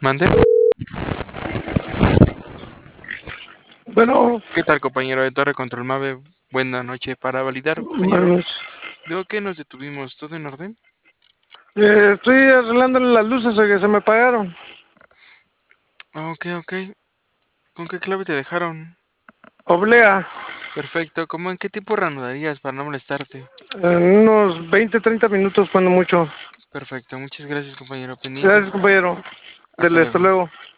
Mande. Bueno, ¿Qué tal, compañero de Torre Control Mave? Buena noche. Para validar, compañero, buenas. ¿de qué nos detuvimos? ¿Todo en orden? Estoy arreglándole las luces que se me apagaron. Ah, ok, ok. ¿Con qué clave te dejaron? Oblea, Perfecto. ¿Cómo en qué tiempo reanudarías para no molestarte? en unos 20, 30 minutos, cuando mucho. Perfecto. Muchas gracias, compañero. Gracias, Pendientes. compañero. Hasta Dele, hasta luego. luego.